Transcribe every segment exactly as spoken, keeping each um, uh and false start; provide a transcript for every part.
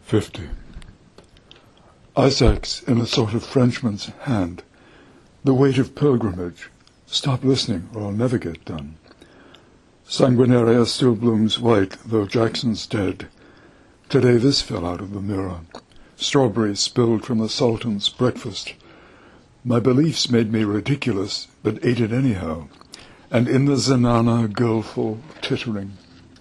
fifty. Isaac's in a sort of Frenchman's hand. The weight of pilgrimage. Stop listening or I'll never get done. Sanguinaria still blooms white, though Jackson's dead. Today this fell out of the mirror. Strawberries spilled from the Sultan's breakfast. My beliefs made me ridiculous, but ate it anyhow. And in the Zenana, girlful tittering.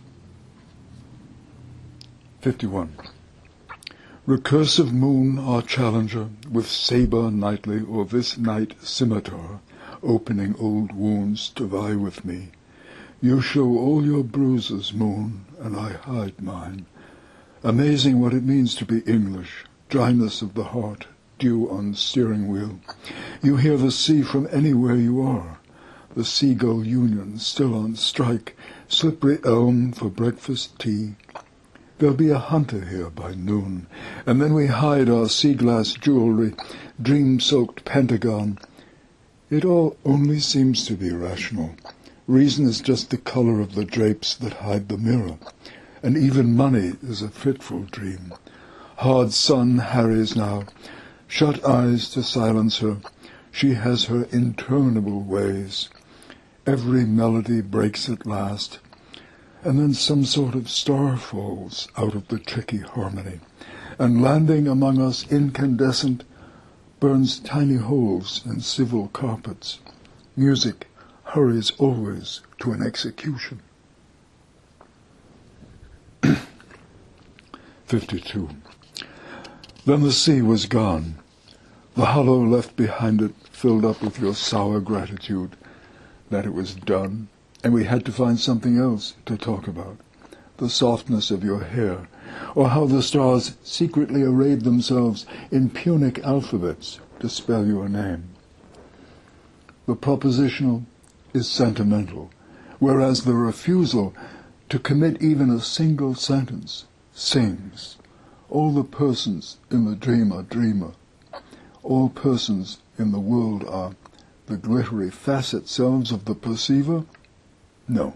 fifty-one. Recursive moon, our challenger, with sabre nightly or this night scimitar, opening old wounds to vie with me. You show all your bruises, moon, and I hide mine. Amazing what it means to be English, dryness of the heart, dew on steering wheel. You hear the sea from anywhere you are. The Seagull Union still on strike, slippery elm for breakfast tea. There'll be a hunter here by noon, and then we hide our sea-glass jewelry, dream-soaked Pentagon. It all only seems to be rational. Reason is just the color of the drapes that hide the mirror, and even money is a fitful dream. Hard sun harries now. Shut eyes to silence her. She has her interminable ways. Every melody breaks at last. And then some sort of star falls out of the tricky harmony, and landing among us incandescent, burns tiny holes in civil carpets. Music hurries always to an execution. fifty-two. Then the sea was gone. The hollow left behind it filled up with your sour gratitude that it was done. And we had to find something else to talk about, the softness of your hair, or how the stars secretly arrayed themselves in Punic alphabets to spell your name. The propositional is sentimental, whereas the refusal to commit even a single sentence sings. All the persons in the dream are dreamer. All persons in the world are the glittery facet selves of the perceiver. No.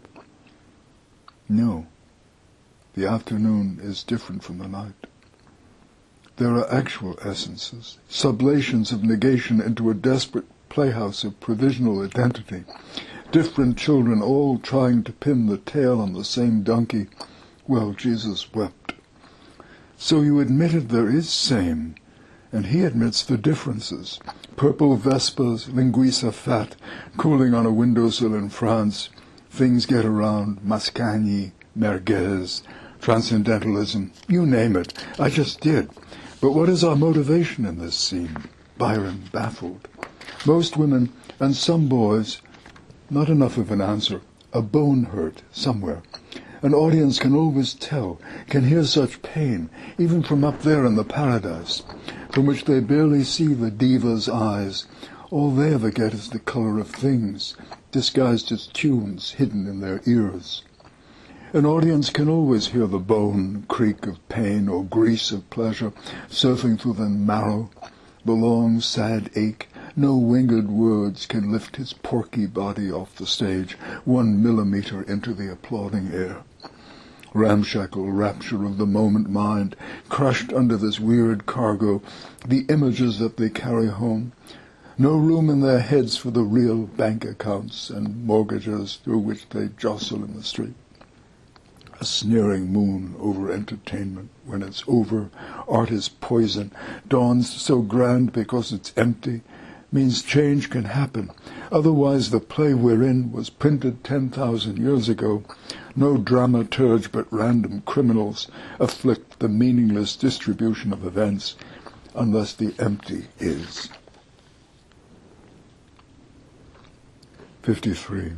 No. The afternoon is different from the night. There are actual essences, sublations of negation into a desperate playhouse of provisional identity, different children all trying to pin the tail on the same donkey. Well, Jesus wept. So you admitted there is same, and he admits the differences. Purple Vespas, linguiça fat, cooling on a windowsill in France. Things get around, Mascagni, merguez, transcendentalism, you name it. I just did. But what is our motivation in this scene? Byron baffled. Most women, and some boys, not enough of an answer. A bone hurt somewhere. An audience can always tell, can hear such pain, even from up there in the paradise, from which they barely see the diva's eyes. All they ever get is the color of things, disguised as tunes hidden in their ears. An audience can always hear the bone creak of pain or grease of pleasure surfing through the marrow, the long, sad ache. No winged words can lift his porky body off the stage one millimeter into the applauding air. Ramshackle rapture of the moment mind, crushed under this weird cargo, the images that they carry home. No room in their heads for the real bank accounts and mortgages through which they jostle in the street. A sneering moon over entertainment. When it's over, art is poison, dawns so grand because it's empty, means change can happen. Otherwise the play we're in was printed ten thousand years ago. No dramaturge but random criminals afflict the meaningless distribution of events, unless the empty is. fifty-three.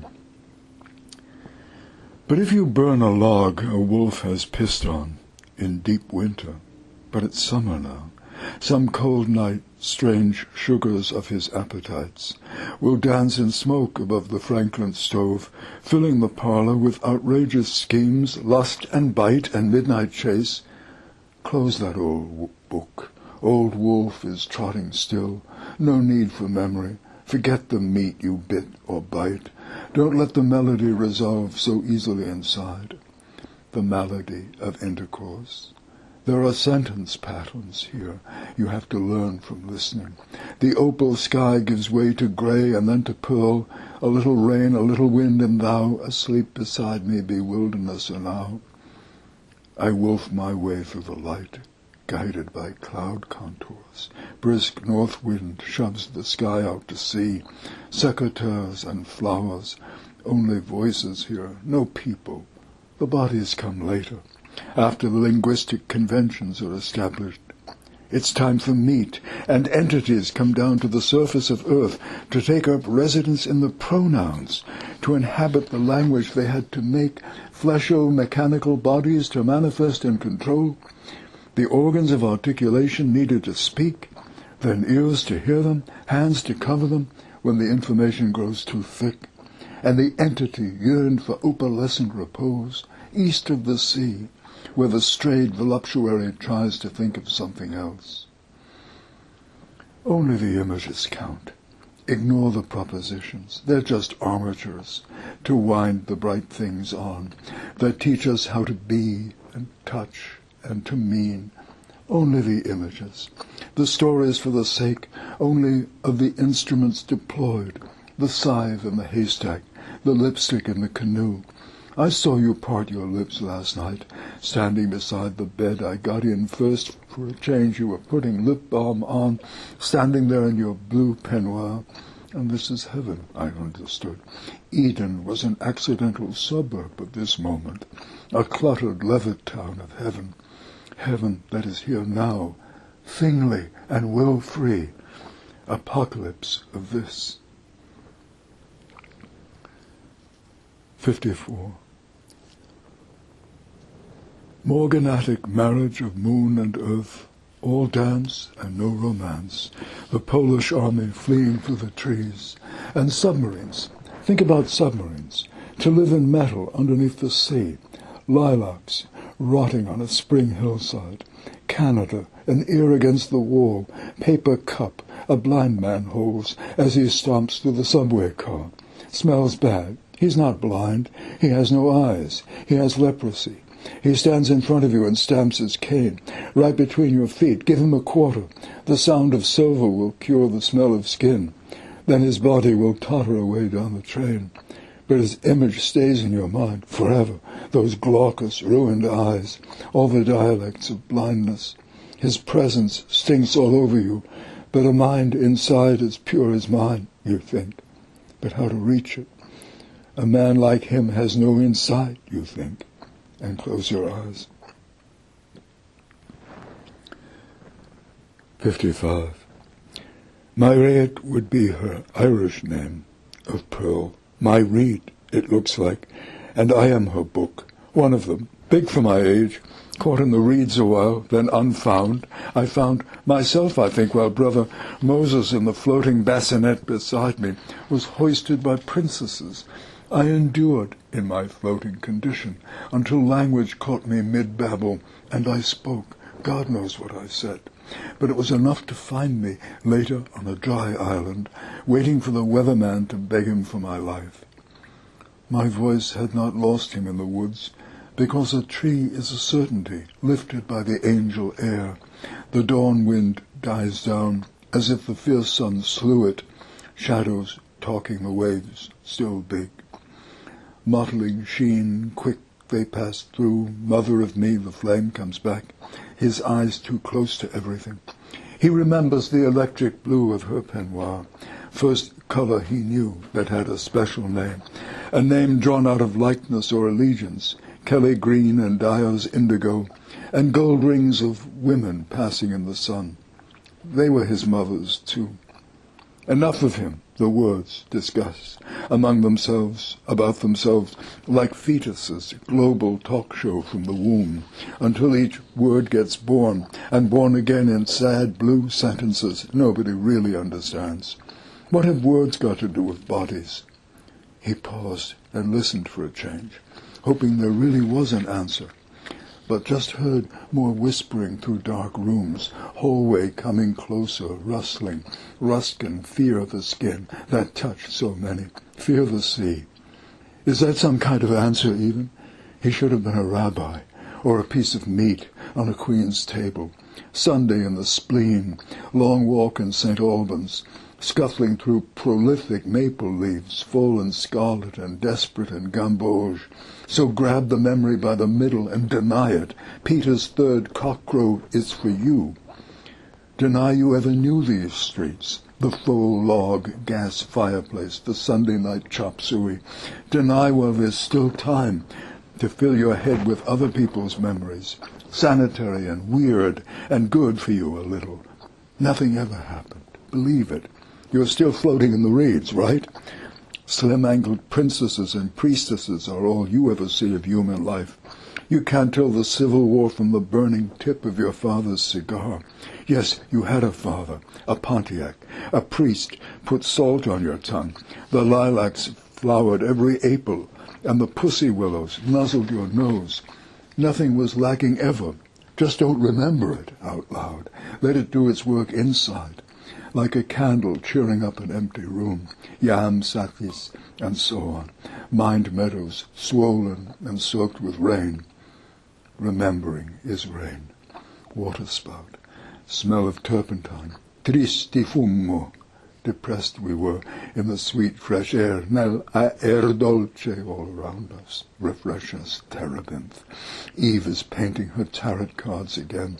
But if you burn a log a wolf has pissed on, in deep winter, but it's summer now, some cold night, strange sugars of his appetites will dance in smoke above the Franklin stove, filling the parlor with outrageous schemes, lust and bite and midnight chase. Close that old book. Old wolf is trotting still. No need for memory. Forget the meat you bit or bite. Don't let the melody resolve so easily inside. The malady of intercourse. There are sentence patterns here you have to learn from listening. The opal sky gives way to grey and then to pearl. A little rain, a little wind, and thou, asleep beside me, be wilderness enow. I wolf my way through the light, guided by cloud contours. Brisk north wind shoves the sky out to sea. Secateurs and flowers, only voices here, no people. The bodies come later, after the linguistic conventions are established. It's time for meat, and entities come down to the surface of earth to take up residence in the pronouns, to inhabit the language they had to make, flesho-mechanical bodies to manifest and control. The organs of articulation needed to speak, then ears to hear them, hands to cover them when the information grows too thick. And the entity yearned for opalescent repose, east of the sea, where the strayed voluptuary tries to think of something else. Only the images count. Ignore the propositions. They're just armatures to wind the bright things on, that teach us how to be and touch and to mean. Only the images. The stories for the sake only of the instruments deployed, the scythe and the haystack, the lipstick in the canoe. I saw you part your lips last night, standing beside the bed. I got in first. For a change you were putting lip balm on, standing there in your blue peignoir. And this is heaven, I understood. Eden was an accidental suburb of this moment, a cluttered Levitt town of heaven. Heaven that is here now, thingly and will-free. Apocalypse of this. fifty-four. Morganatic marriage of moon and earth, all dance and no romance, the Polish army fleeing through the trees, and submarines. Think about submarines, to live in metal underneath the sea, lilacs rotting on a spring hillside, Canada, an ear against the wall, paper cup a blind man holds as he stomps through the subway car. Smells bad. He's not blind. He has no eyes. He has leprosy. He stands in front of you and stamps his cane, right between your feet. Give him a quarter. The sound of silver will cure the smell of skin. Then his body will totter away down the train. But his image stays in your mind forever. Those glaucous, ruined eyes, all the dialects of blindness. His presence stinks all over you, but a mind inside as pure as mine, you think. But how to reach it? A man like him has no insight, you think. And close your eyes. fifty-five. Mairead would be her Irish name of pearl. My reed, it looks like, and I am her book, one of them, big for my age, caught in the reeds a while, then unfound. I found myself, I think, while brother Moses in the floating bassinet beside me was hoisted by princesses. I endured in my floating condition until language caught me mid-babble, and I spoke. God knows what I said. But it was enough to find me later on a dry island, waiting for the weatherman to beg him for my life. My voice had not lost him in the woods, because a tree is a certainty, lifted by the angel air. The dawn wind dies down, as if the fierce sun slew it, shadows talking the waves, still big. Mottling sheen, quick they pass through. Mother of me, the flame comes back, his eyes too close to everything. He remembers the electric blue of her peignoir, first color he knew that had a special name, a name drawn out of likeness or allegiance, Kelly green and Dyer's indigo, and gold rings of women passing in the sun. They were his mother's, too. Enough of him, the words discussed among themselves, about themselves, like fetuses, global talk show from the womb, until each word gets born, and born again in sad blue sentences nobody really understands. What have words got to do with bodies? He paused and listened for a change, hoping there really was an answer, but just heard more whispering through dark rooms, hallway coming closer, rustling. Ruskin, fear the skin, that touched so many. Fear the sea. Is that some kind of answer even? He should have been a rabbi, or a piece of meat on a queen's table. Sunday in the spleen, long walk in Saint Albans, scuffling through prolific maple leaves, fallen scarlet and desperate in gamboge. So grab the memory by the middle and deny it. Peter's third cockcrow is for you. Deny you ever knew these streets, the full log gas fireplace, the Sunday night chop suey. Deny while there's still time to fill your head with other people's memories, sanitary and weird and good for you a little. Nothing ever happened. Believe it. You're still floating in the reeds, right? Slim-ankled princesses and priestesses are all you ever see of human life. You can't tell the Civil War from the burning tip of your father's cigar. Yes, you had a father, a Pontiac, a priest put salt on your tongue. The lilacs flowered every April, and the pussy willows nuzzled your nose. Nothing was lacking ever. Just don't remember it out loud. Let it do its work inside, like a candle cheering up an empty room. Yam satis, and so on. Mined meadows, swollen and soaked with rain. Remembering is rain. Waterspout. Smell of turpentine. Tristi fumo. Depressed we were in the sweet fresh air. Nel aer dolce all around us. Refresh us, terebinth. Eve is painting her tarot cards again.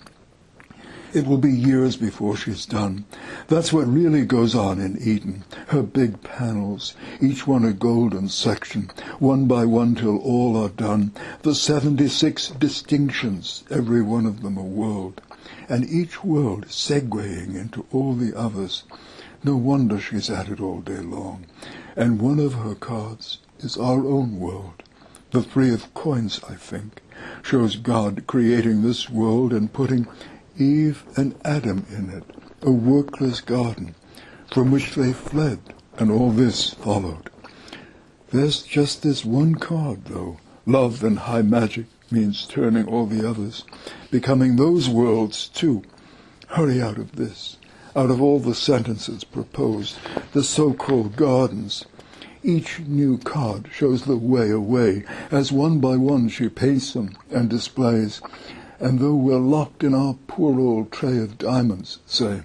It will be years before she's done. That's what really goes on in Eden. Her big panels, each one a golden section, one by one till all are done. The seventy-six distinctions, every one of them a world, and each world segueing into all the others. No wonder she's at it all day long. And one of her cards is our own world. The three of coins, I think, shows God creating this world and putting Eve and Adam in it, a workless garden, from which they fled, and all this followed. There's just this one card, though. Love and high magic means turning all the others, becoming those worlds, too. Hurry out of this, out of all the sentences proposed, the so-called gardens. Each new card shows the way away, as one by one she paints them and displays. And though we're locked in our poor old tray of diamonds, say,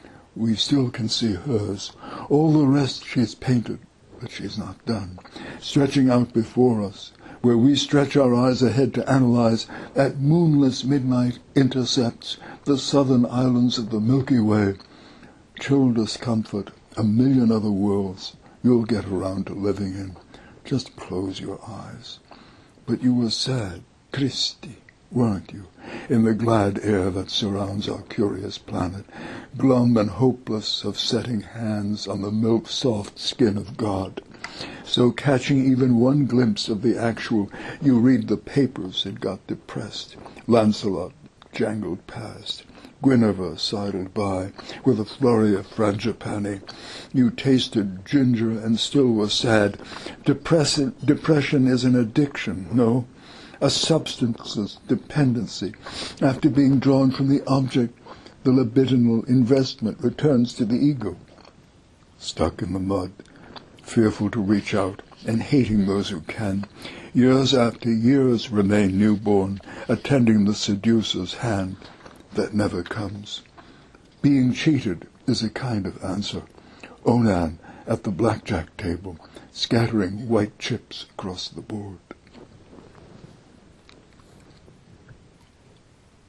we still can see hers. All the rest she's painted, but she's not done. Stretching out before us, where we stretch our eyes ahead to analyze, at moonless midnight intercepts the southern islands of the Milky Way. Chill discomfort, a million other worlds you'll get around to living in. Just close your eyes. But you were sad, Christi, weren't you, in the glad air that surrounds our curious planet, glum and hopeless of setting hands on the milk-soft skin of God. So catching even one glimpse of the actual, you read the papers and got depressed. Lancelot jangled past. Guinevere sidled by with a flurry of frangipani. You tasted ginger and still were sad. Depression, depression is an addiction, no? A substance's dependency. After being drawn from the object, the libidinal investment returns to the ego. Stuck in the mud, fearful to reach out, and hating those who can, years after years remain newborn, attending the seducer's hand that never comes. Being cheated is a kind of answer. Onan at the blackjack table, scattering white chips across the board.